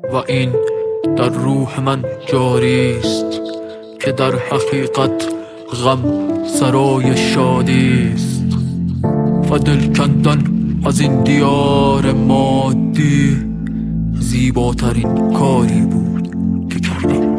و این در روح من جاری است که در حقیقت غم سرای شادی است و دل کندن از این دیار مادی زیباترین کاری بود که کردم.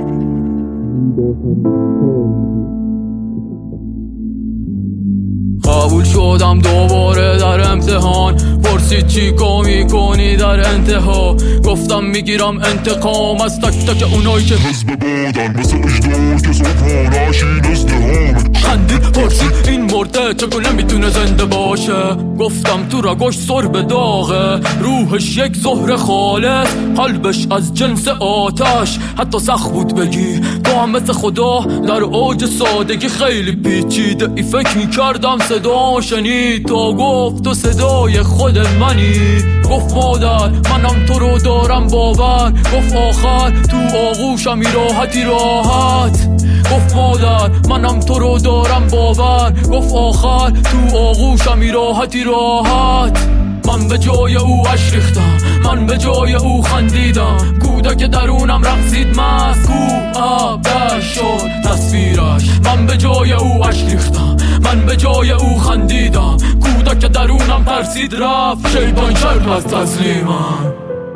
قبول شدم دوباره در امتحان، پرسید چی کار میکنی در انتها، گفتم میگیرم انتقام از تک تک اونایی که حزب بودن مثل اجدار که صبحانش این ازدهامه. خندید پرسید این مرده چگونه میتونه زنده باشه، گفتم تو رگاش سرب داغه، روحش یک زهر خالص، قلبش از جنس آتش، حتی سخت بود بگی تو هم مثل خدا در اوج سادگی خیلی پیچیده ای. فکر میکردم صدا شنید تا گفت تو صدای خود منی، گفت مادر منم تو رو دارم باور، گفت آخر تو آغوشم راحتی راحت، گفت مادر منم تو رو دارم باور، گفت آخر تو آغوشم راحتی راحت. من به جای او اشک ریختم، من به جای او خندیدم، کودک درونم رقصید مست، کو آبش شد تصویرش. من به جای او اشک ریختم، من به جای او خندیدم، کودک درونم ترسید رفت، شیطان کرد از تسلیمم.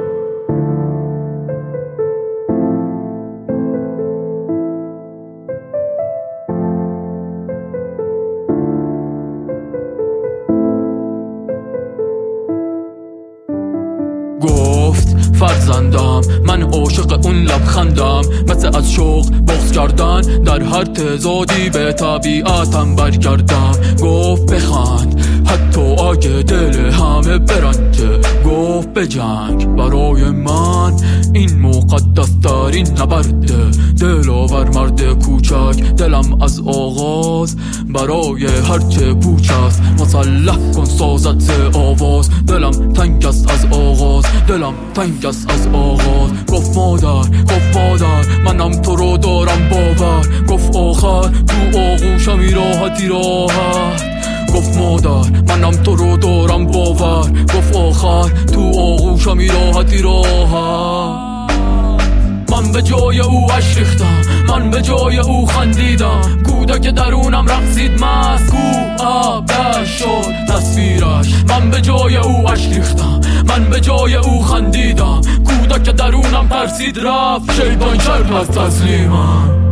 گفت فرزندم من عاشق اون لبخندم، مثل از شوق بغض کردن در هر تضادی به طبیعتم برگردم. گفت بخند حتی اگه دل همه برنجه، گفت بجنگ برای من این مقدس ترین نبرده، دلاور مرد کوچک دلم از آغاز برای هرچه پوچ است، مسلح کن سازت ز آواز، دلم تنگ است از آغاز، دلم تنگ است از آغاز. گفت مادر منم تو رو دارم باور، گفت آخر تو آغوشم راحتی راحت، گفت مادر منم تو رو دارم باور، گفت آخر تو آغوشم راحتی راحت. من به جای او اشک ریختم، من به جای او خندیدم، کودک درونم رقصید مست، کو آبش شد تصویرش. من به جای او اشک ریختم، من به جای او خندیدم، کودک درونم ترسید رفت، شیطان کرد از تسلیمم.